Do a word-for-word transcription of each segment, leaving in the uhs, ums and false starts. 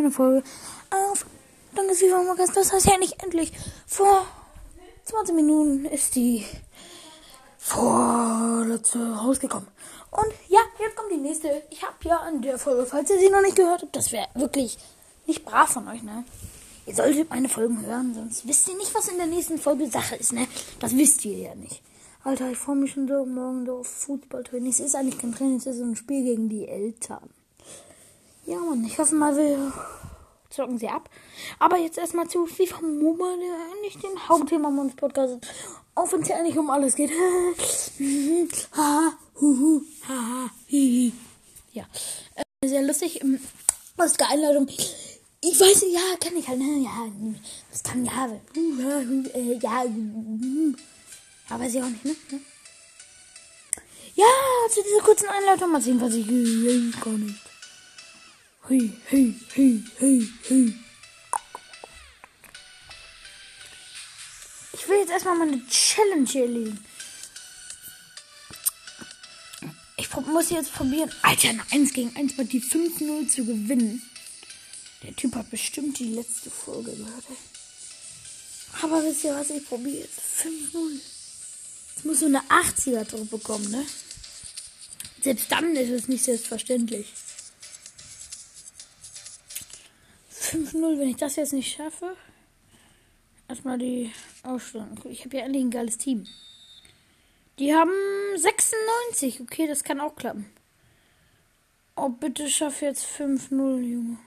eine Folge auf Danke FIFA Magazin. Das heißt ja nicht endlich. Vor zwanzig Minuten ist die vorletzte rausgekommen. Und ja, jetzt kommt die nächste. Ich habe ja an der Folge, falls ihr sie noch nicht gehört habt, das wäre wirklich nicht brav von euch, ne? Ihr solltet meine Folgen hören, sonst wisst ihr nicht, was in der nächsten Folge Sache ist, ne? Das wisst ihr ja nicht. Alter, ich freue mich schon so morgen so auf Fußballtraining. Es ist eigentlich kein Training, es ist ein Spiel gegen die Eltern. Ja, Mann, ich hoffe mal, wir zocken sie ab. Aber jetzt erstmal zu FIFA Mobile, der eigentlich den Hauptthema meines Podcasts ist. Auch wenn es ja eigentlich um alles geht. Ja, äh, sehr lustig. Was ist die Einladung? Ich weiß, ja, kann ich halt, ne? Ja, das kann ja, äh, ja, aber weiß ich auch nicht, ne? Ja, zu dieser kurzen Einleitung mal sehen, was ich äh, gar nicht. Hui, hui, hui, hui, hui. Ich will jetzt erstmal meine Challenge hier legen. Ich muss jetzt probieren, Alter, eine eins gegen eins Partie fünf null zu gewinnen. Der Typ hat bestimmt die letzte Folge gehört. Aber wisst ihr was, ich probiere jetzt fünf null. Jetzt muss so eine achtziger-Truppe kommen, ne? Selbst dann ist es nicht selbstverständlich. fünf null, wenn ich das jetzt nicht schaffe. Erstmal die Ausstellung. Ich habe ja endlich ein geiles Team. Die haben sechsundneunzig. Okay, das kann auch klappen. Oh, bitte schaff jetzt fünf null, Junge.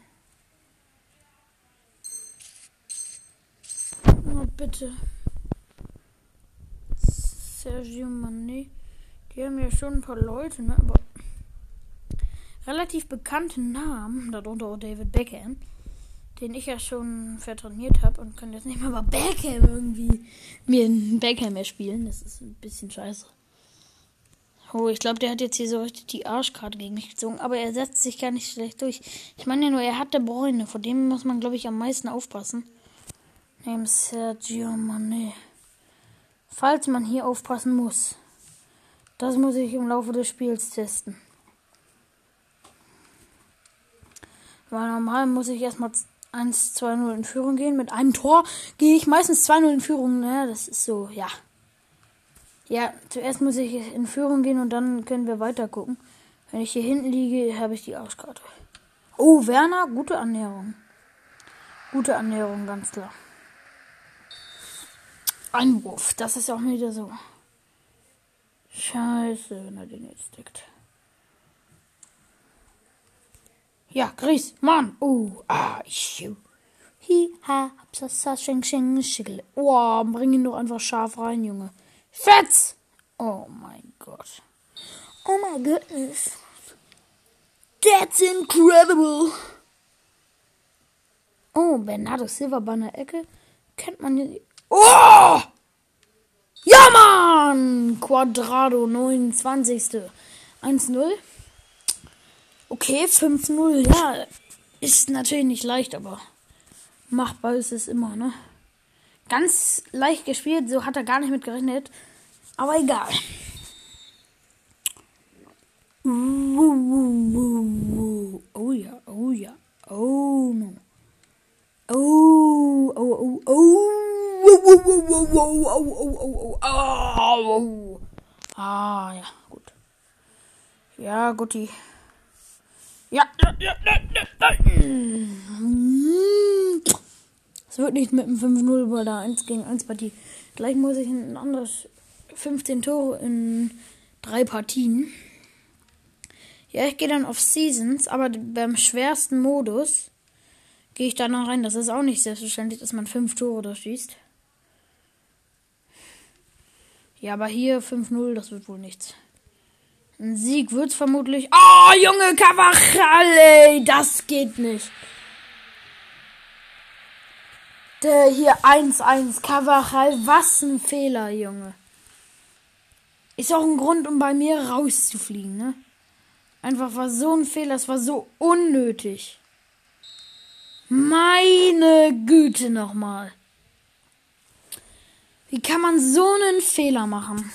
Oh, bitte. Sergio Mané. Die haben ja schon ein paar Leute, ne? Aber relativ bekannte Namen. Darunter auch David Beckham. Den ich ja schon vertrainiert habe und kann jetzt nicht mal bei Beckham irgendwie mir einen Beckham mehr spielen. Das ist ein bisschen scheiße. Oh, ich glaube, der hat jetzt hier so richtig die Arschkarte gegen mich gezogen. Aber er setzt sich gar nicht schlecht durch. Ich meine ja nur, er hat De Bruyne. Vor dem muss man, glaube ich, am meisten aufpassen. Neben Sergio Mané. Falls man hier aufpassen muss. Das muss ich im Laufe des Spiels testen. Weil normal muss ich erstmal eins zwei null in Führung gehen. Mit einem Tor gehe ich meistens zwei null in Führung. Ne? Das ist so, ja. Ja, zuerst muss ich in Führung gehen und dann können wir weiter gucken. Wenn ich hier hinten liege, habe ich die Arschkarte. Oh, Werner, gute Annäherung. Gute Annäherung, ganz klar. Einwurf, das ist auch wieder so. Scheiße, wenn er den jetzt deckt. Ja, Gries, Mann. Oh, ah, ich. Hi, ha, hapsasa, schenk, schenk, schickel. Oh, bring ihn doch einfach scharf rein, Junge. Fetz! Oh mein Gott. Oh my goodness. That's incredible. Oh, Bernardo Silva bei einer Ecke. Kennt man hier. Oh! Ja, Mann! Quadrado, neunundzwanzigste eins null. Okay, fünf null, ja, ist natürlich nicht leicht, aber machbar ist es immer, ne? Ganz leicht gespielt, so hat er gar nicht mit gerechnet, aber egal. Oh ja, oh ja, oh no. Oh, oh, oh, oh, oh, oh, oh, oh, oh, oh, oh, oh, ah, ja, gut. Ja, guti. Ja, ja, ja, ja, ja. Es wird nicht mit einem fünf null bei der eins gegen eins Partie. Gleich muss ich ein anderes fünfzehn Tore in drei Partien. Ja, ich gehe dann auf Seasons, aber beim schwersten Modus gehe ich da noch rein. Das ist auch nicht selbstverständlich, dass man fünf Tore durchschießt. Ja, aber hier fünf null, das wird wohl nichts. Ein Sieg wird's vermutlich. Oh, Junge, Carvajal, das geht nicht. Der hier eins eins, Carvajal, was ein Fehler, Junge. Ist auch ein Grund, um bei mir rauszufliegen, ne? Einfach war so ein Fehler, es war so unnötig. Meine Güte nochmal. Wie kann man so einen Fehler machen?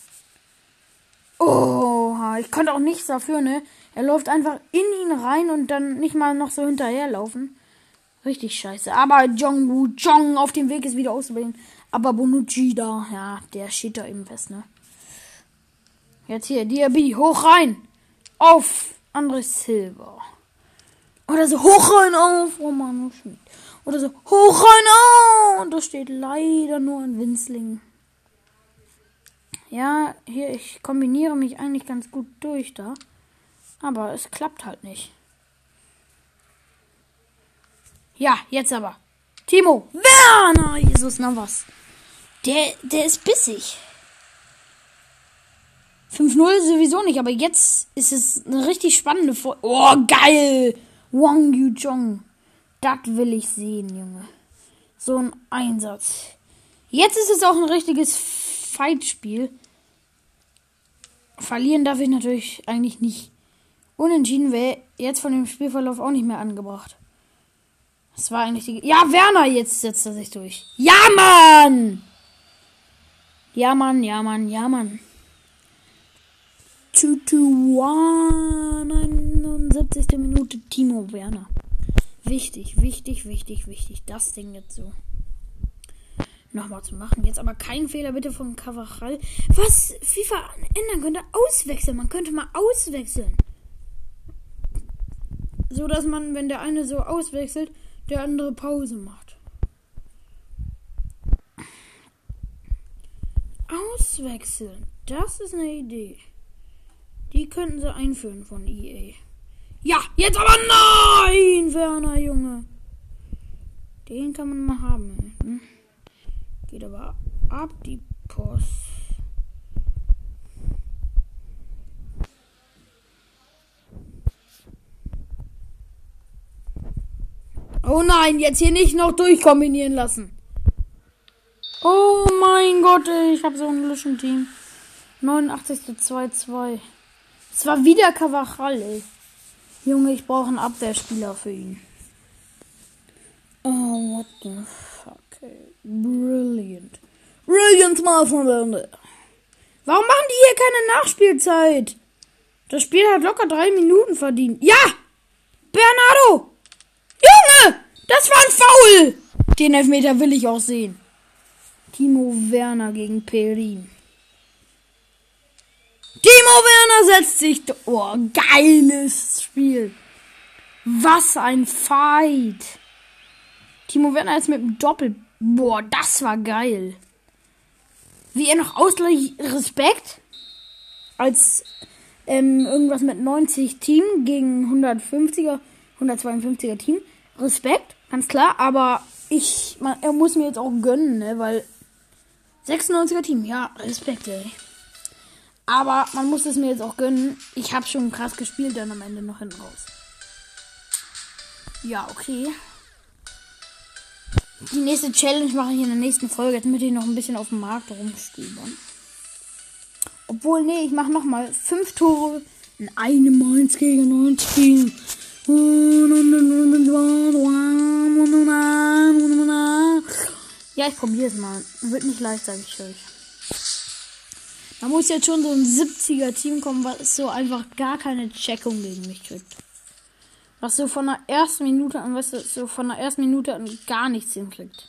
Oh, ich konnte auch nichts dafür, ne? Er läuft einfach in ihn rein und dann nicht mal noch so hinterherlaufen. Richtig scheiße. Aber Jongwoo Jong auf dem Weg ist wieder auszubilden. Aber Bonucci da, ja, der steht da eben fest, ne? Jetzt hier, Diaby, hoch rein. Auf André Silva. Oder so, hoch rein auf Romano Schmid. Oder so, hoch rein auf. Und da steht leider nur ein Winzling. Ja, hier, ich kombiniere mich eigentlich ganz gut durch da. Aber es klappt halt nicht. Ja, jetzt aber. Timo Werner. Jesus, na was. Der, der ist bissig. fünf null sowieso nicht, aber jetzt ist es eine richtig spannende Folge. Oh, geil. Wang Yujong. Das will ich sehen, Junge. So ein Einsatz. Jetzt ist es auch ein richtiges Fightspiel. Verlieren darf ich natürlich eigentlich nicht. Unentschieden wäre jetzt von dem Spielverlauf auch nicht mehr angebracht. Das war eigentlich die... Ja, Werner, jetzt setzt er sich durch. Ja, Mann! Ja, Mann, ja, Mann, ja, Mann. zwei zu eins, neunundsiebzigste Minute, Timo Werner. Wichtig, wichtig, wichtig, wichtig. Das Ding jetzt so nochmal zu machen. Jetzt aber kein Fehler bitte von Carvajal. Was FIFA ändern könnte, auswechseln. Man könnte mal auswechseln. So, dass man, wenn der eine so auswechselt, der andere Pause macht. Auswechseln. Das ist eine Idee. Die könnten sie einführen von E A. Ja, jetzt aber nein, Werner, Junge. Den kann man mal haben. Hm? Geht aber ab die Post. Oh nein, jetzt hier nicht noch durchkombinieren lassen. Oh mein Gott, ey, ich habe so ein Luschen-Team. neunundachtzigste zwei zwei. Es war wieder Carvajal, ey. Junge, ich brauche einen Abwehrspieler für ihn. Oh, what the fuck, ey. Brilliant. Brilliant, mal von Ende. Warum machen die hier keine Nachspielzeit? Das Spiel hat locker drei Minuten verdient. Ja! Bernardo! Junge! Das war ein Foul! Den Elfmeter will ich auch sehen. Timo Werner gegen Perin. Timo Werner setzt sich... Oh, geiles Spiel. Was ein Fight. Timo Werner ist mit dem Doppel... Boah, das war geil. Wie er noch ausgleich Respekt. Als ähm, irgendwas mit neunzig Team gegen hundertfünfziger, hundertzweiundfünfziger Team. Respekt, ganz klar. Aber ich... Man, er muss mir jetzt auch gönnen, ne? Weil... sechsundneunziger Team, ja, Respekt, ey. Aber man muss es mir jetzt auch gönnen. Ich habe schon krass gespielt, dann am Ende noch hinten raus. Ja, okay. Die nächste Challenge mache ich in der nächsten Folge. Jetzt möchte ich noch ein bisschen auf dem Markt rumstöbern. Obwohl, nee, ich mache nochmal fünf Tore in einem eins gegen eins Spiel. Ja, ich probiere es mal. Wird nicht leicht, sage ich euch. Da muss jetzt schon so ein siebziger Team kommen, was so einfach gar keine Checkung gegen mich kriegt. Was so von der ersten Minute an, weißt du, so von der ersten Minute an gar nichts hinkriegt.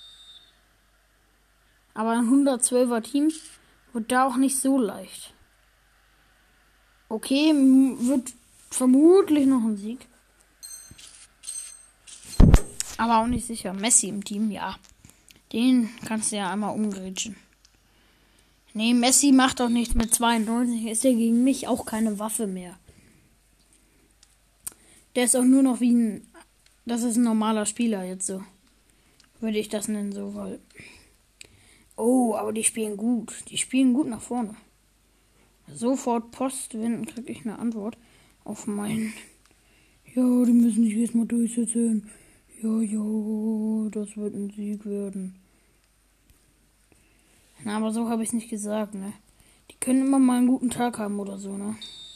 Aber ein hundertzwölfer Team wird da auch nicht so leicht. Okay, wird vermutlich noch ein Sieg. Aber auch nicht sicher. Messi im Team, ja. Den kannst du ja einmal umgrätschen. Nee, Messi macht doch nichts mit zweiundneunzig. Ist ja gegen mich auch keine Waffe mehr. Der ist auch nur noch wie ein... Das ist ein normaler Spieler jetzt so. Würde ich das nennen so, weil... Oh, aber die spielen gut. Die spielen gut nach vorne. Sofort Post wenden, kriege ich eine Antwort auf meinen... Ja, die müssen sich jetzt mal durchsetzen. Ja, ja, das wird ein Sieg werden. Na, aber so habe ich es nicht gesagt, ne? Die können immer mal einen guten Tag haben oder so, ne?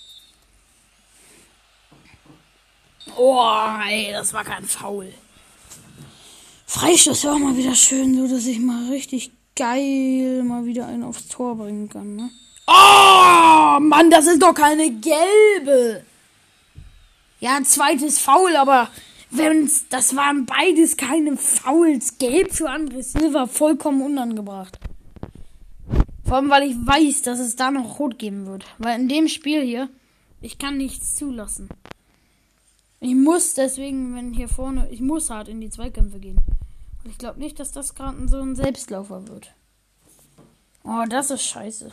Oh, ey, das war kein Foul. Freistoß war auch mal wieder schön, so dass ich mal richtig geil mal wieder einen aufs Tor bringen kann, ne? Oh, Mann, das ist doch keine gelbe. Ja, ein zweites Foul, aber Wenn's, das waren beides keine Fouls. Gelb für André Silva, vollkommen unangebracht. Vor allem, weil ich weiß, dass es da noch rot geben wird. Weil in dem Spiel hier, ich kann nichts zulassen. Ich muss deswegen, wenn hier vorne, ich muss hart in die Zweikämpfe gehen. Und ich glaube nicht, dass das gerade so ein Selbstlaufer wird. Oh, das ist scheiße.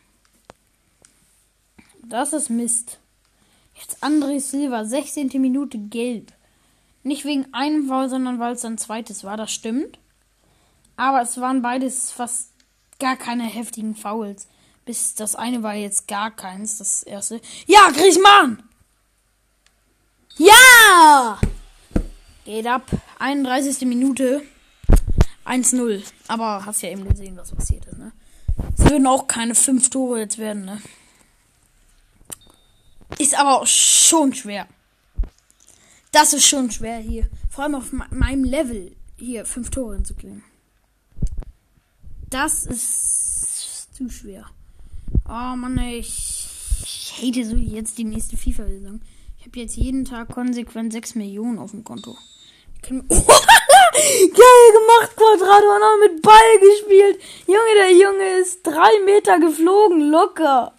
Das ist Mist. Jetzt André Silva, sechzehnte Minute gelb. Nicht wegen einem Foul, sondern weil es ein zweites war, das stimmt. Aber es waren beides fast gar keine heftigen Fouls. Bis das eine war jetzt gar keins, das erste. Ja, Griezmann! Ja! Geht ab. einunddreißigste Minute. eins null. Aber hast ja eben gesehen, was passiert ist, ne? Es würden auch keine fünf Tore jetzt werden, ne? Ist aber auch schon schwer. Das ist schon schwer hier. Vor allem auf meinem Level hier fünf Tore hinzukriegen. Das ist zu schwer. Oh Mann, ich, ich hate so jetzt die nächste FIFA-Saison. Ich habe jetzt jeden Tag konsequent sechs Millionen auf dem Konto. Ich kann oh, geil gemacht, Quadrado. Und auch mit Ball gespielt. Junge, der Junge ist drei Meter geflogen, locker.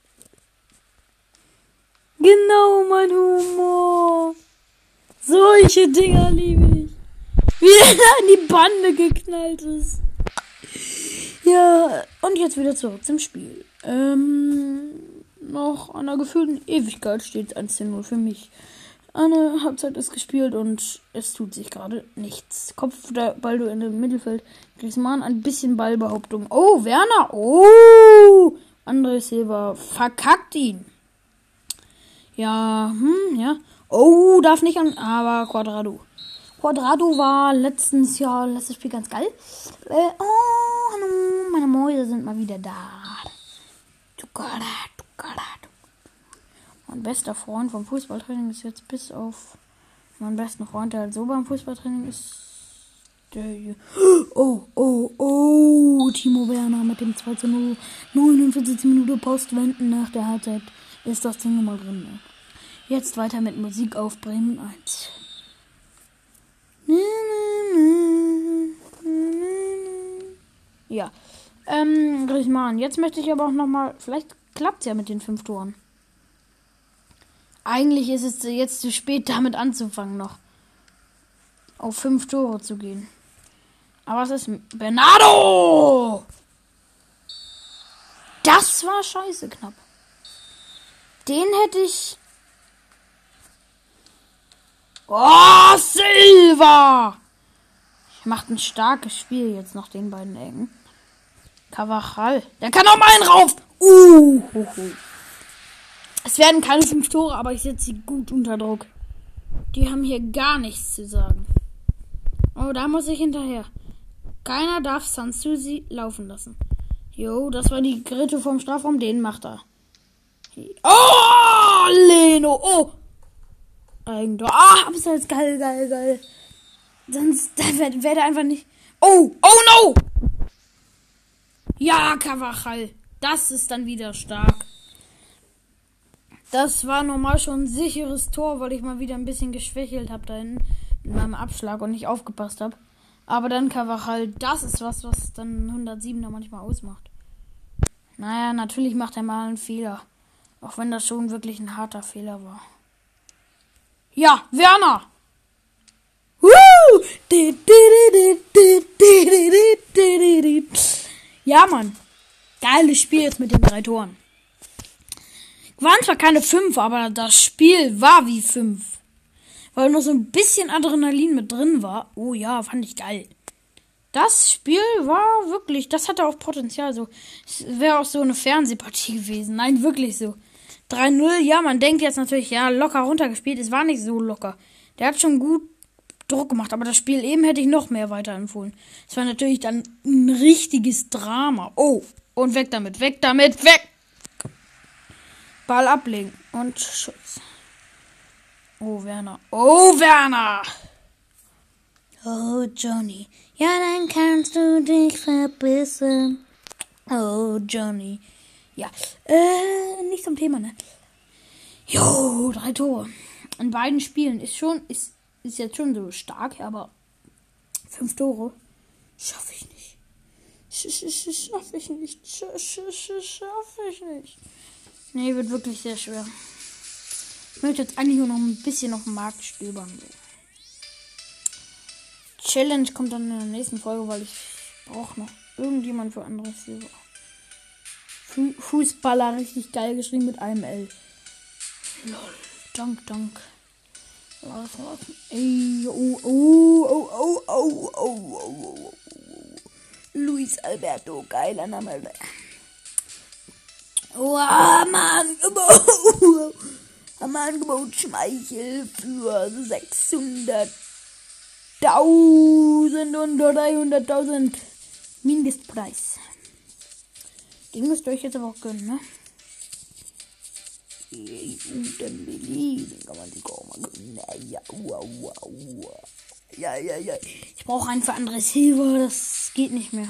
Genau, mein Humor. Solche Dinger liebe ich. Wie er da in die Bande geknallt ist. Ja, und jetzt wieder zurück zum Spiel. Ähm, noch einer gefühlten Ewigkeit steht eins zu null für mich. Eine Halbzeit ist gespielt und es tut sich gerade nichts. Kopfball in dem Mittelfeld. Griezmann, ein bisschen Ballbehauptung. Oh, Werner. Oh, André Silva verkackt ihn. Ja, hm, ja. Oh, darf nicht an, aber Quadrado. Quadrado war letztens Jahr, letztes Spiel ganz geil. Äh, oh, hallo, meine Mäuse sind mal wieder da. Mein bester Freund vom Fußballtraining ist jetzt bis auf meinen besten Freund, der halt so beim Fußballtraining ist. Der hier. Oh, oh, oh, Timo Werner mit dem zwei zu null. neunundvierzigste Minute Postwenden nach der Halbzeit ist das Ding mal drin. Ne? Jetzt weiter mit Musik auf Bremen eins. Ja, ähm, Griezmann. Jetzt möchte ich aber auch nochmal, vielleicht klappt es ja mit den fünf Toren. Eigentlich ist es jetzt zu spät, damit anzufangen noch. Auf fünf Tore zu gehen. Aber es ist Bernardo! Das war scheiße knapp. Den hätte ich... Oh, Silva! Macht ein starkes Spiel jetzt nach den beiden Ecken. Carvajal. Der kann noch mal einen rauf. Uh, uh, uh. Es werden keine fünf Tore, aber ich setze sie gut unter Druck. Die haben hier gar nichts zu sagen. Oh, da muss ich hinterher. Keiner darf Sansusi laufen lassen. Jo, das war die Gritte vom Strafraum. Den macht er. Oh, Leno. Oh. Eigentor. Ah, abseits. Geil, geil, geil. Sonst wäre wär der einfach nicht... Oh, oh no! Ja, Carvajal. Das ist dann wieder stark. Das war normal schon ein sicheres Tor, weil ich mal wieder ein bisschen geschwächelt habe da hinten mit meinem Abschlag und nicht aufgepasst habe. Aber dann Carvajal, das ist was, was dann hundertsiebener manchmal ausmacht. Naja, natürlich macht er mal einen Fehler. Auch wenn das schon wirklich ein harter Fehler war. Ja, Werner! Ja, Mann. Geiles Spiel jetzt mit den drei Toren. Waren zwar keine fünf, aber das Spiel war wie fünf. Weil noch so ein bisschen Adrenalin mit drin war. Oh ja, fand ich geil. Das Spiel war wirklich, das hatte auch Potenzial. So, es wäre auch so eine Fernsehpartie gewesen. Nein, wirklich so. drei null, ja, man denkt jetzt natürlich, ja, locker runtergespielt. Es war nicht so locker. Der hat schon gut Druck gemacht, aber das Spiel eben hätte ich noch mehr weiterempfohlen. Es war natürlich dann ein richtiges Drama. Oh, und weg damit, weg damit, weg! Ball ablegen und Schutz. Oh, Werner. Oh, Werner! Oh, Johnny. Ja, dann kannst du dich verbissen. Oh, Johnny. Ja, äh, nicht zum Thema, ne? Jo, drei Tore. In beiden Spielen ist schon, ist ist jetzt schon so stark, aber fünf Tore schaffe ich nicht. Schaffe ich nicht. Schaffe ich nicht. Nee, wird wirklich sehr schwer. Ich möchte jetzt eigentlich nur noch ein bisschen auf dem Markt stöbern. So. Challenge kommt dann in der nächsten Folge, weil ich brauche noch irgendjemand für anderes Silber. Fu- Fußballer, richtig geil geschrieben mit einem L. Lol. Dank, dank. Lass, lass. Ey, oh, oh, oh, oh, oh, oh, oh, oh. Luis Alberto, geiler Name. Oh, Hammerangebot. Hammerangebot Schmeichel für sechshunderttausend und dreihunderttausend Mindestpreis. Den müsst ihr euch jetzt aber auch gönnen, ne? Den Billy, den kann man sich auch mal gönnen. Ja, wow, wow. Ja, ja, ja. Ich brauche ein für anderes Silber, das geht nicht mehr.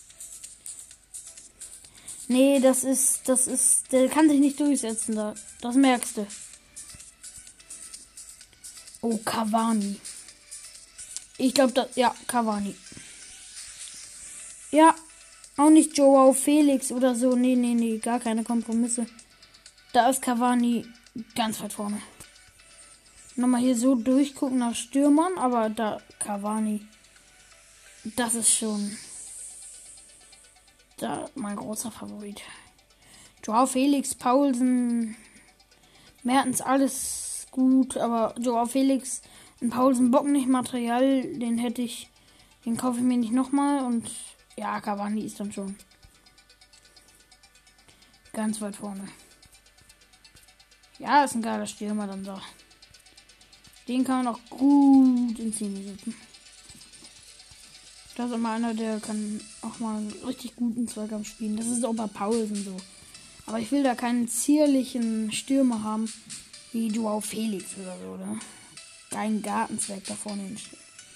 Nee, das ist, das ist, der kann sich nicht durchsetzen da. Das merkst du. Oh, Cavani. Ich glaube, das, ja, Cavani. Ja, auch nicht Joao Felix oder so. Nee, nee, nee, gar keine Kompromisse. Da ist Cavani ganz weit vorne. Nochmal hier so durchgucken nach Stürmern, aber da Cavani. Das ist schon da mein großer Favorit. Joao Felix, Paulsen, Mertens, alles gut, aber Joao Felix und Paulsen bocken nicht Material, den hätte ich, den kaufe ich mir nicht nochmal und ja, Cavani ist dann schon ganz weit vorne. Ja, ist ein geiler Stürmer dann da. Den kann man auch gut ins Team setzen. Das ist immer einer, der kann auch mal richtig guten Zweikampf spielen. Das ist auch bei Paulsen so. Aber ich will da keinen zierlichen Stürmer haben, wie Joao Felix oder so, oder? Kein Gartenzwerg da vorne hinstellen.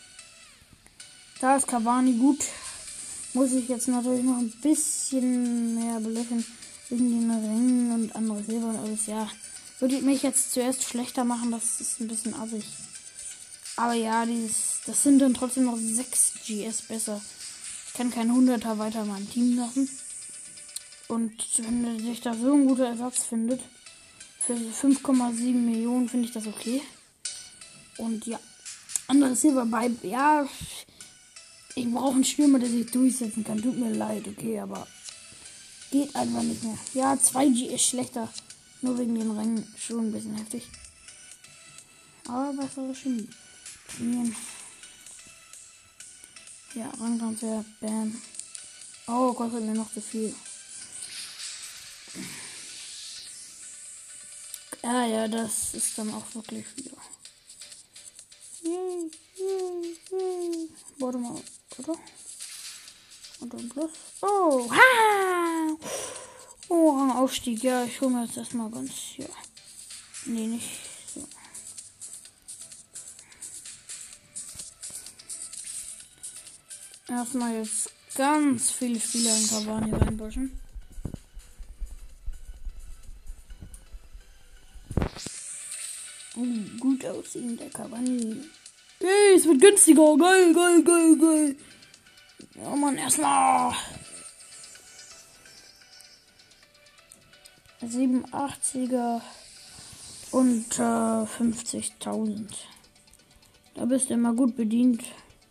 Da ist Cavani gut. Muss ich jetzt natürlich noch ein bisschen mehr belöchen. Wegen den Ringen und andere Silber und alles, ja. Würde mich jetzt zuerst schlechter machen, das ist ein bisschen assig. Aber ja, dieses, das sind dann trotzdem noch sechs G S besser. Ich kann keinen Hunderter weiter in meinem Team lassen. Und wenn sich da so ein guter Ersatz findet, für fünf Komma sieben Millionen finde ich das okay. Und ja, anderes Silber bei, ja, ich brauche einen Stürmer, der sich durchsetzen kann. Tut mir leid, okay, aber geht einfach nicht mehr. Ja, zwei G ist schlechter. Nur wegen den Rängen schon ein bisschen heftig. Aber bessere Chemie. Trainieren. Ja, Rangtransfer. Bam. Oh, kostet mir noch zu viel. Ja, ja, das ist dann auch wirklich viel. Yay, yay, yay. Warte mal, oder? Und dann plus. Oh, ha! Oh, Rangaufstieg. Ja, ich hole mir jetzt erstmal ganz. Ja. Nee, nicht so. Erstmal jetzt ganz viele Spieler in Cavani reinbushen. Oh, gut aussehen, der Cavani. Hey, es wird günstiger. Geil, geil, geil, geil. Ja, Mann, erstmal. siebenundachtziger und äh, fünfzigtausend. Da bist du immer gut bedient.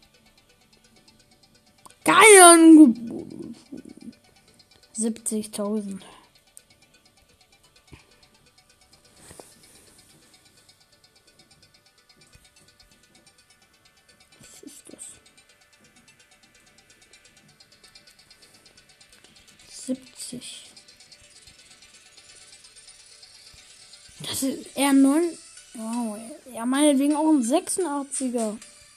Geil Angebot. siebzigtausend. Was ist das? siebzig. Das ist eher neun. Wow. Ja, meinetwegen auch ein sechsundachtziger.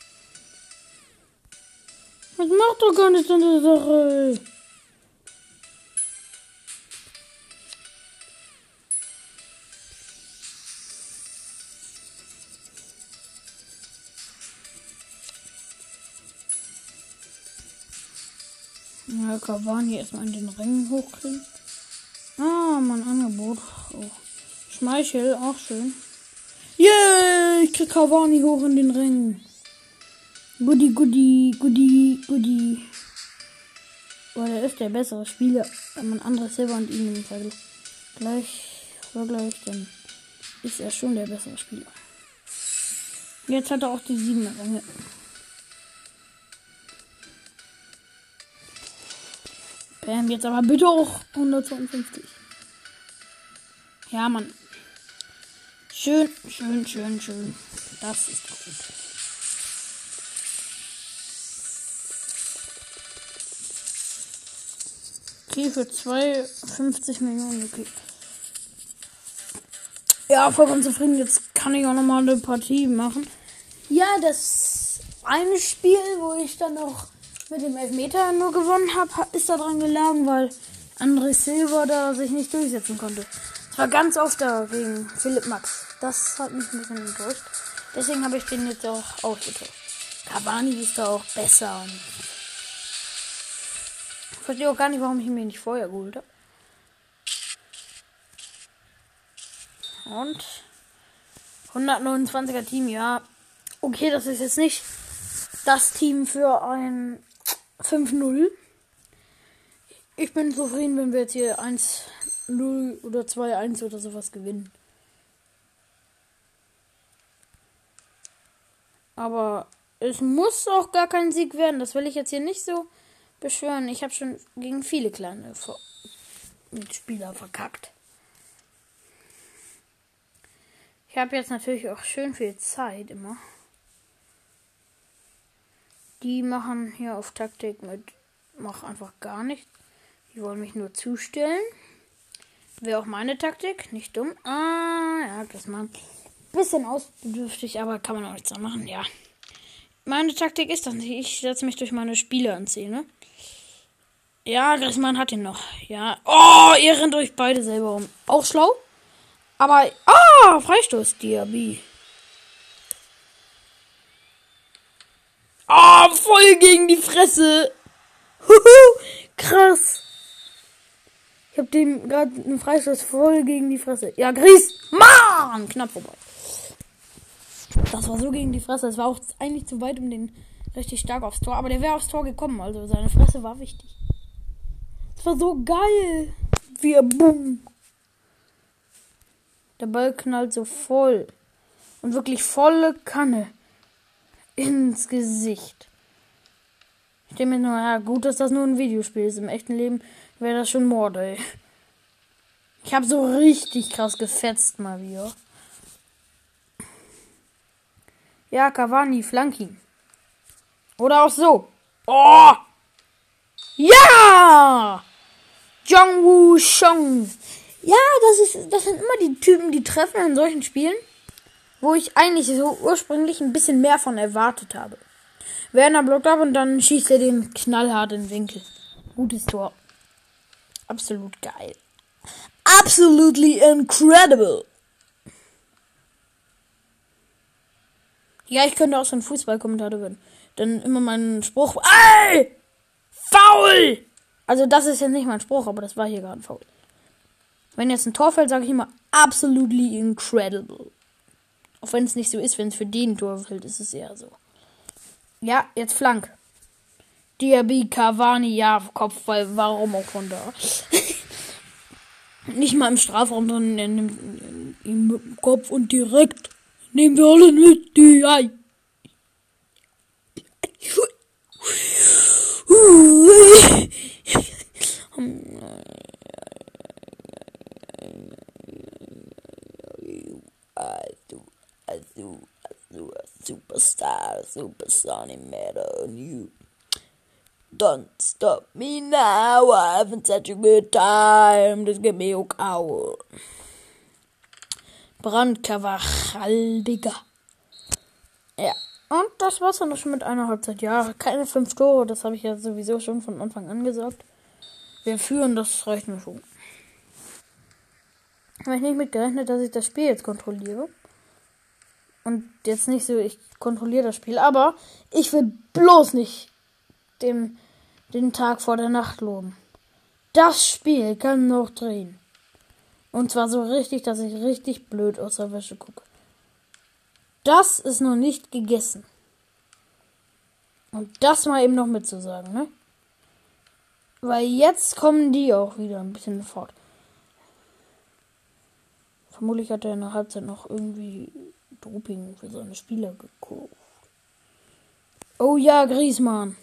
Das macht doch gar nichts an der Sache. Ja, Cavani erstmal in den Rängen hochkriegen. Ah, mein Angebot. Oh. Schmeichel, auch schön. Yeah, ich krieg Cavani hoch in den Ring. Goodie, goodie, goodie, goodie. Weil er ist der bessere Spieler. Wenn man andere Silber und ihn im Vergleich vergleicht, dann ist er schon der bessere Spieler. Jetzt hat er auch die siebener Ränge. Bam, jetzt aber bitte auch hundertzweiundfünfzig. Ja, Mann. Schön, schön, schön, schön. Das ist doch gut. Okay, für zweiundfünfzig Millionen, okay. Ja, vollkommen zufrieden. Jetzt kann ich auch nochmal eine Partie machen. Ja, das eine Spiel, wo ich dann noch mit dem Elfmeter nur gewonnen habe, ist daran gelegen, weil André Silva da sich nicht durchsetzen konnte. Es war ganz oft da gegen Philipp Max. Das hat mich ein bisschen enttäuscht. Deswegen habe ich den jetzt auch ausgetauscht. Cavani ist da auch besser. Und ich verstehe auch gar nicht, warum ich ihn mir nicht vorher geholt habe. Und hundertneunundzwanziger Team, ja. Okay, das ist jetzt nicht das Team für ein fünf null. Ich bin zufrieden, wenn wir jetzt hier eins null oder zwei eins oder sowas gewinnen. Aber es muss auch gar kein Sieg werden. Das will ich jetzt hier nicht so beschwören. Ich habe schon gegen viele kleine Mitspieler verkackt. Ich habe jetzt natürlich auch schön viel Zeit immer. Die machen hier auf Taktik mit, mach einfach gar nichts. Die wollen mich nur zustellen. Wäre auch meine Taktik, nicht dumm. Ah, ja, das man bisschen ausbedürftig, aber kann man auch nichts machen, ja. Meine Taktik ist das nicht. Ich setze mich durch meine Spieler in Szene. Ja, Griezmann hat ihn noch. Ja. Oh, ihr rennt euch beide selber um. Auch schlau. Aber, ah, Freistoß, Diaby. Ah, voll gegen die Fresse. Huhu, krass. Ich hab dem gerade einen Freistoß voll gegen die Fresse. Ja, Griezmann, knapp vorbei. Das war so gegen die Fresse. Es war auch eigentlich zu weit um den richtig stark aufs Tor. Aber der wäre aufs Tor gekommen. Also seine Fresse war wichtig. Es war so geil. Wie er bumm. Der Ball knallt so voll. Und wirklich volle Kanne. Ins Gesicht. Ich denke mir nur, ja, gut, dass das nur ein Videospiel ist. Im echten Leben wäre das schon Mord, ey. Ich habe so richtig krass gefetzt mal wieder. Ja, Cavani, Flanking. Oder auch so. Oh! Ja! Jongwoo Chong. Ja, das ist, das sind immer die Typen, die treffen in solchen Spielen, wo ich eigentlich so ursprünglich ein bisschen mehr von erwartet habe. Werner blockt ab und dann schießt er den knallhart in den Winkel. Gutes Tor. Absolut geil. Absolutely incredible. Ja, ich könnte auch so ein Fußballkommentator werden. Dann immer meinen Spruch. Ey! Foul! Also das ist jetzt nicht mein Spruch, aber das war hier gerade faul. Wenn jetzt ein Tor fällt, sage ich immer absolutely incredible. Auch wenn es nicht so ist, wenn es für den ein Tor fällt, ist es eher so. Ja, jetzt Flank. Diaby, Cavani, ja, Kopfball, warum auch von da? Nicht mal im Strafraum, sondern er nimmt ihn mit dem Kopf und direkt nehmen wir alle mit, die Ei. Also, also, Superstar, Superstar, no matter on you. Don't stop me now, I'm having such a good time, just give me a cow. Brand Carvajal, Digga. Ja, und das war's dann schon mit einer Halbzeit. Ja, keine fünf Tore, das habe ich ja sowieso schon von Anfang an gesagt. Wir führen, das reicht mir schon. Habe ich nicht mit gerechnet, dass ich das Spiel jetzt kontrolliere. Und jetzt nicht so, ich kontrolliere das Spiel, aber ich will bloß nicht dem, den Tag vor der Nacht loben. Das Spiel kann noch drehen. Und zwar so richtig, dass ich richtig blöd aus der Wäsche gucke. das ist noch nicht gegessen. Und das mal eben noch mitzusagen, ne? Weil jetzt kommen die auch wieder ein bisschen fort. Vermutlich hat er in der Halbzeit noch irgendwie Doping für seine Spieler gekauft. Oh ja, Griezmann.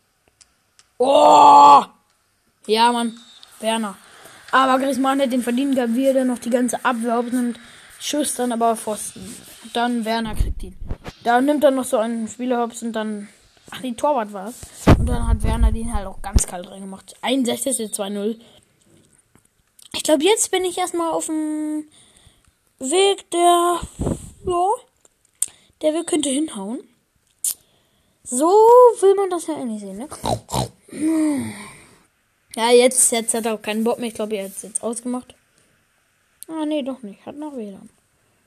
Oh! Ja, Mann. Werner. Aber Griezmann hat den verdient gehabt, wie er dann noch die ganze Abwehr aufnimmt. Schuss dann aber Pfosten. Dann Werner kriegt ihn. Da nimmt er noch so einen Spieler hops und dann... Ach, die Torwart war es. Und dann hat Werner den halt auch ganz kalt reingemacht. einundsechzig zwei null. Ich glaube, jetzt bin ich erstmal auf dem Weg, der... Ja, der Weg könnte hinhauen. So will man das ja eigentlich sehen, ne? Ja, jetzt, jetzt hat er auch keinen Bock mehr. Ich glaube, er hat es jetzt ausgemacht. Ah, nee, doch nicht. Hat noch W L A N.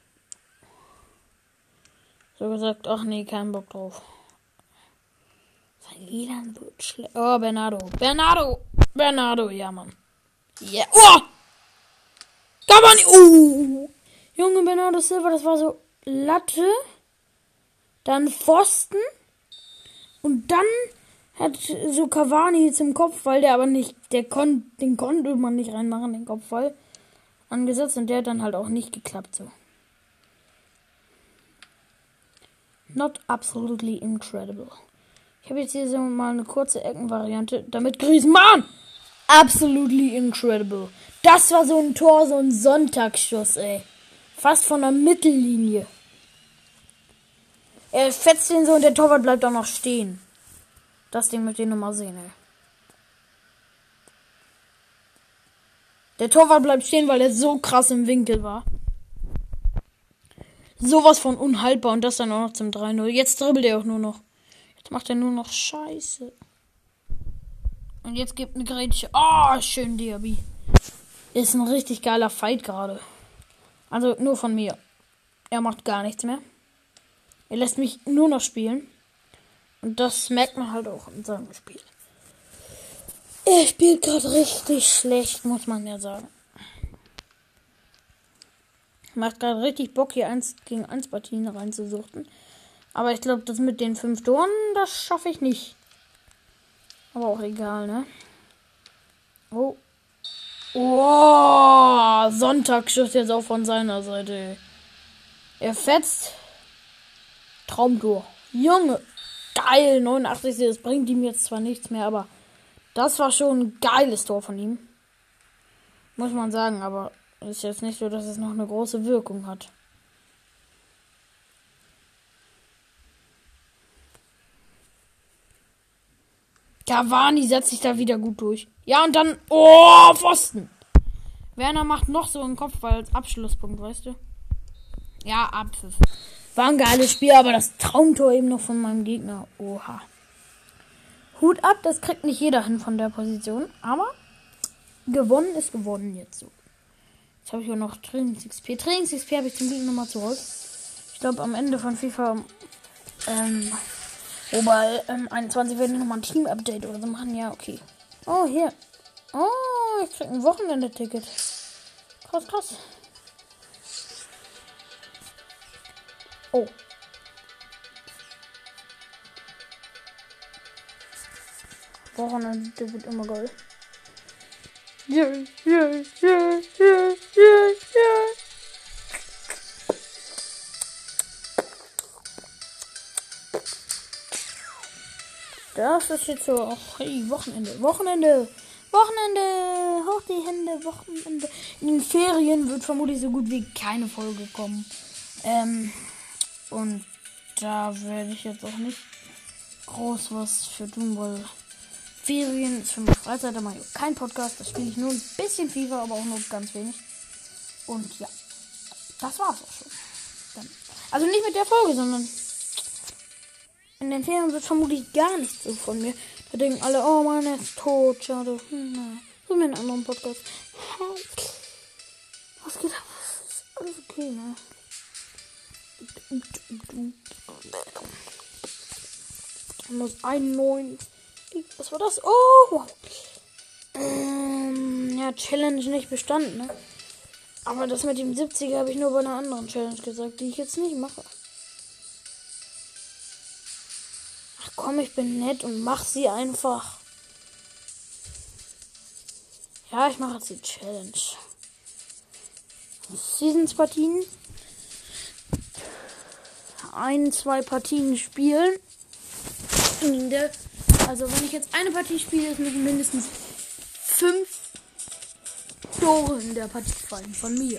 So gesagt, ach nee, keinen Bock drauf. Sein W L A N wird schlecht. Oh, Bernardo. Bernardo. Bernardo, ja, Mann. Ja. Yeah. Oh! Cavani. Oh! Junge, Bernardo Silva, das war so Latte. Dann Pfosten. Und dann hat so Cavani zum Kopfball, der aber nicht, der kon, den konnte man nicht reinmachen, den Kopfball angesetzt und der hat dann halt auch nicht geklappt so. Not absolutely incredible. Ich habe jetzt hier so mal eine kurze Eckenvariante, damit Griezmann! Absolutely incredible. Das war so ein Tor, so ein Sonntagsschuss, ey. Fast von der Mittellinie. Er fetzt den so und der Torwart bleibt auch noch stehen. Das Ding möchte ich nur mal sehen, ey. Der Torwart bleibt stehen, weil er so krass im Winkel war. Sowas von unhaltbar und das dann auch noch zum drei null. Jetzt dribbelt er auch nur noch. Jetzt macht er nur noch Scheiße. Und jetzt gibt eine Grätsche. Oh, schön Diaby. Ist ein richtig geiler Fight gerade. Also nur von mir. Er macht gar nichts mehr. Er lässt mich nur noch spielen. Und das merkt man halt auch in seinem Spiel. Er spielt gerade richtig schlecht, muss man ja sagen. Macht gerade richtig Bock, hier eins gegen eins Partien reinzusuchten. Aber ich glaube, das mit den fünf Toren, das schaffe ich nicht. Aber auch egal, ne? Oh. Oh, Sonntagsschuss jetzt auch von seiner Seite. Er fetzt. Traumtor. Junge. Geil, neunundachtzig. Das bringt ihm jetzt zwar nichts mehr, aber das war schon ein geiles Tor von ihm. Muss man sagen, aber ist jetzt nicht so, dass es noch eine große Wirkung hat. Cavani setzt sich da wieder gut durch. Ja, und dann... Oh, Pfosten. Werner macht noch so einen Kopfball als Abschlusspunkt, weißt du? Ja, Abpfiff. War ein geiles Spiel, aber das Traumtor eben noch von meinem Gegner. Oha. Hut ab, das kriegt nicht jeder hin von der Position. Aber gewonnen ist gewonnen jetzt so. Jetzt habe ich auch noch Trainings-X P. Trainings-X P habe ich zum Glück nochmal zurück. Ich glaube, am Ende von FIFA ähm, Mobile ähm, einundzwanzig werden wir nochmal ein Team-Update oder so machen. Ja, okay. Oh, hier. Oh, ich krieg ein Wochenende-Ticket. Krass, krass. Oh. Wochenende wird immer geil. Ja, ja, ja, ja, ja, ja. Das ist jetzt so auch hey, Wochenende. Wochenende. Wochenende. Hoch die Hände. Wochenende. In den Ferien wird vermutlich so gut wie keine Folge kommen. Ähm. Und da werde ich jetzt auch nicht groß was für tun, weil Ferien ist für mich Freizeit, da mache ich kein Podcast, da spiele ich nur ein bisschen FIFA, aber auch nur ganz wenig. Und ja, das war's auch schon. Dann, also nicht mit der Folge, sondern in den Ferien wird vermutlich gar nichts so von mir. Da denken alle, oh Mann, er ist tot, schade. Hm, na, so mit einem anderen Podcast. Was geht ab? Ist alles okay, ne? Muss einundneunzig. Was war das? Oh! Ähm, ja, Challenge nicht bestanden, ne? Aber das mit dem siebziger habe ich nur bei einer anderen Challenge gesagt, die ich jetzt nicht mache. komm, ich bin nett und mach sie einfach. Ja, ich mache jetzt die Challenge. Seasons-Partien. Ein, zwei Partien spielen. Also wenn ich jetzt eine Partie spiele, müssen mindestens fünf Tore in der Partie fallen von mir.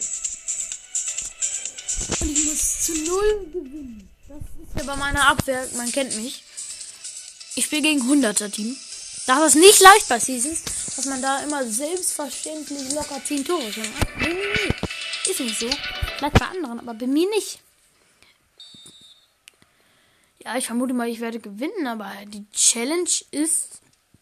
Und ich muss zu null gewinnen. Das ist ja bei meiner Abwehr, man kennt mich. Ich spiele gegen hunderter-Team. Das ist nicht leicht bei Seasons, dass man da immer selbstverständlich locker zehn Tore schon hat. Nee, nee, nee. Ist nicht so. Vielleicht bei anderen, aber bei mir nicht. Ja, ich vermute mal, ich werde gewinnen, aber die Challenge ist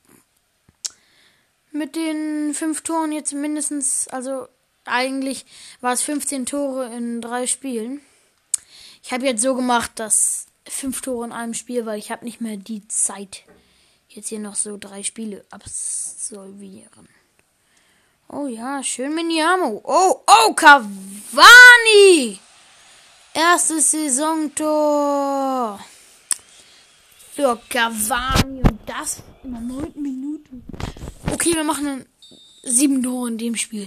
mit den fünf Toren jetzt mindestens, also eigentlich war es fünfzehn Tore in drei Spielen. Ich habe jetzt so gemacht, dass fünf Tore in einem Spiel, weil ich habe nicht mehr die Zeit, jetzt hier noch so drei Spiele absolvieren. Oh ja, schön Miniamo. Oh, oh, Cavani! Erstes Saisontor für Cavani und das in der neunten Minute. Okay, wir machen dann sieben Tore in dem Spiel.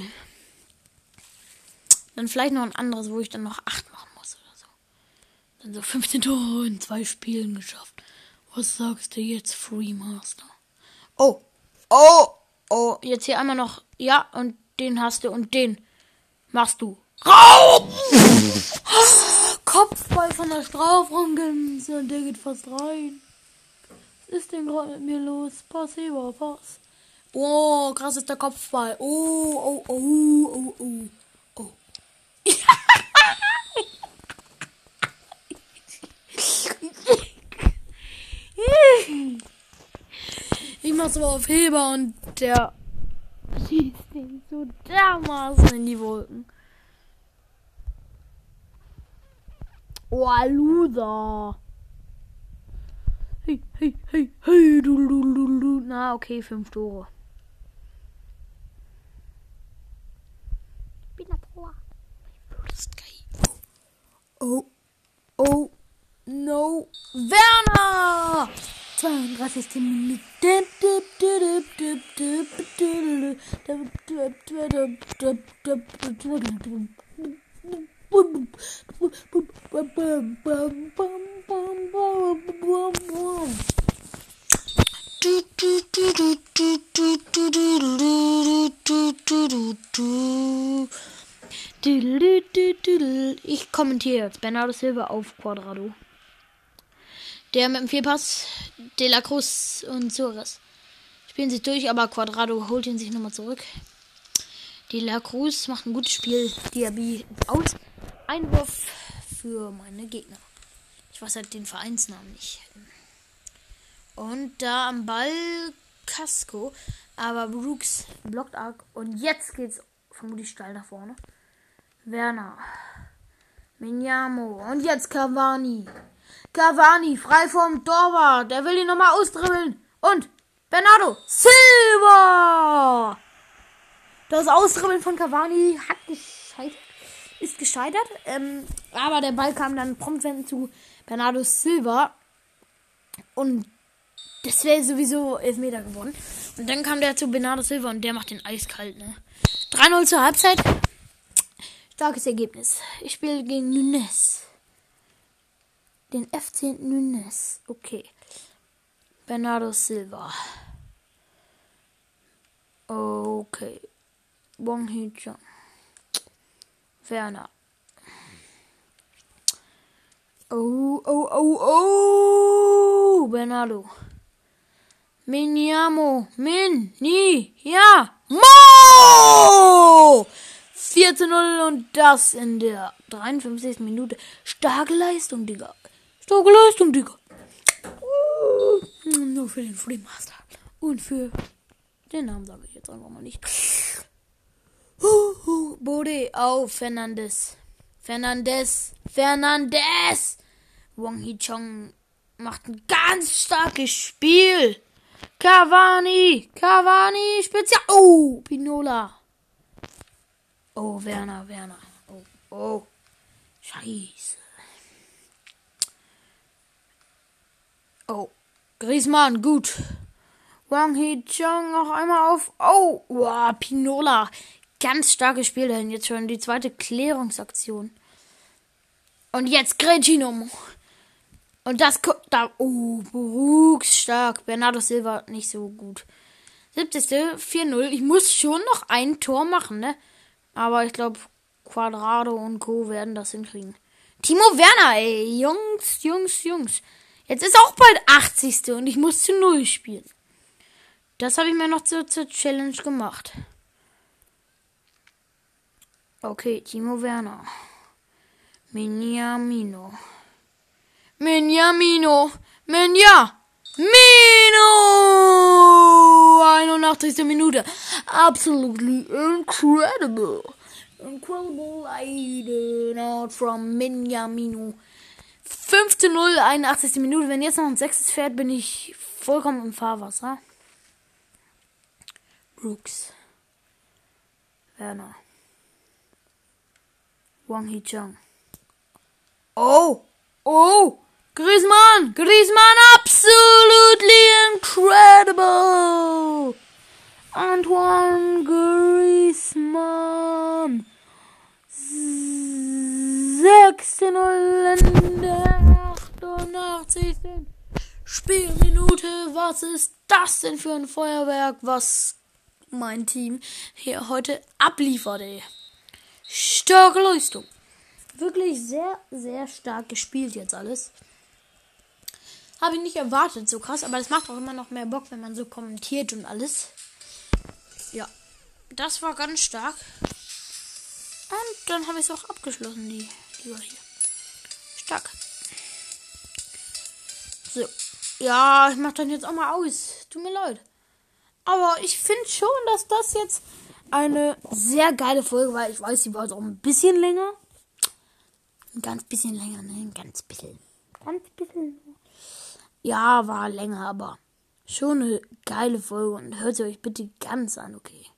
Dann vielleicht noch ein anderes, wo ich dann noch acht machen muss oder so. Dann so fünfzehn Tore in zwei Spielen geschafft. Was sagst du jetzt, Freemaster? Oh, oh, oh, jetzt hier einmal noch. Ja, und den hast du und den machst du. Raum! Kopfball von der Strafraumgrenze und der geht fast rein. Was ist denn gerade mit mir los? Pass über, pass. Oh, krass ist der Kopfball. Oh, oh, oh, oh, oh, oh. Ich mach's aber auf Heber und der schießt den so dermaßen in die Wolken. Oh, Loser. Hey, hey, hey, hey, du, du, du, du. Na, okay, fünf Tore. Oh, oh, no. Werner! zweiunddreißigste Minute. Ich kommentiere jetzt Bernardo Silva auf Cuadrado. Der mit dem Vierpass, De La Cruz und Suarez spielen sich durch, aber Cuadrado holt ihn sich nochmal zurück. De La Cruz macht ein gutes Spiel. Diaby aus. Einwurf für meine Gegner. Ich weiß halt den Vereinsnamen nicht. Und da am Ball Casco, aber Brooks blockt arg. Und jetzt geht's vermutlich steil nach vorne. Werner. Miniamo. Und jetzt Cavani. Cavani, frei vom Torwart. Der will ihn nochmal ausdribbeln. Und Bernardo Silva. Das Ausdribbeln von Cavani hat gescheitert. Ist gescheitert. Ähm, aber der Ball kam dann prompt zu Bernardo Silva. Und das wäre sowieso Elfmeter geworden. Und dann kam der zu Bernardo Silva und der macht den eiskalt, ne? drei null zur Halbzeit. Starkes Ergebnis. Ich spiele gegen Nunes. Den F C Nunes. Okay. Bernardo Silva. Okay. Wong Hee-Chang. Werner. Oh, oh, oh, oh. Bernardo. Miniamo. Min. Ni. Ja. Mo. vier zu null und das in der dreiundfünfzigsten Minute. Starke Leistung, Digga. Starke Leistung, Digga. Uh, nur für den Freemaster. Und für den Namen sage ich jetzt einfach mal nicht. Uh, uh, Bode auf Fernandes. Fernandes. Fernandes. Wong Hee-Chang macht ein ganz starkes Spiel. Cavani. Cavani. Spezial. Oh, Pinola. Oh, Werner, Werner. Oh, oh. Scheiße. Oh, Griezmann, gut. Wang Hee-Chang noch einmal auf. Oh, wow, Pinola. Ganz stark gespielt dahin. Jetzt schon die zweite Klärungsaktion. Und jetzt Gretchen. Und das da. Oh, Brooks stark. Bernardo Silva nicht so gut. siebzigste vier null. Ich muss schon noch ein Tor machen, ne? Aber ich glaube, Quadrado und Co. werden das hinkriegen. Timo Werner, ey. Jungs, Jungs, Jungs. Jetzt ist auch bald achtzigste und ich muss zu null spielen. Das habe ich mir noch zur, zur Challenge gemacht. Okay, Timo Werner. Miniamino. Miniamino. Minja. Mino! einundachtzigste Minute. Absolutely incredible. Incredible lady not from Miniamino. fünf zu null, einundachtzigste Minute. Wenn jetzt noch ein sechstes fährt, bin ich vollkommen im Fahrwasser. Brooks. Werner. Wang Hee-Chang. Oh! Oh! Griezmann! Griezmann! Absolutely incredible! Antoine Griezmann! sechs zu null in der achtundachtzigsten Spielminute. Was ist das denn für ein Feuerwerk, was mein Team hier heute abliefert, ey. Starke Leistung. Wirklich sehr, sehr stark gespielt jetzt alles. Habe ich nicht erwartet, so krass, aber das macht auch immer noch mehr Bock, wenn man so kommentiert und alles. Ja, das war ganz stark. Und dann habe ich es auch abgeschlossen, die, die war hier. Stark. So. Ja, ich mache dann jetzt auch mal aus. Tut mir leid. Aber ich finde schon, dass das jetzt eine sehr geile Folge war. Ich weiß, die war jetzt auch ein bisschen länger. Ein ganz bisschen länger, ne? Ein ganz bisschen. Ganz bisschen. Ja, war länger, aber schon eine geile Folge. Und hört sie euch bitte ganz an, okay?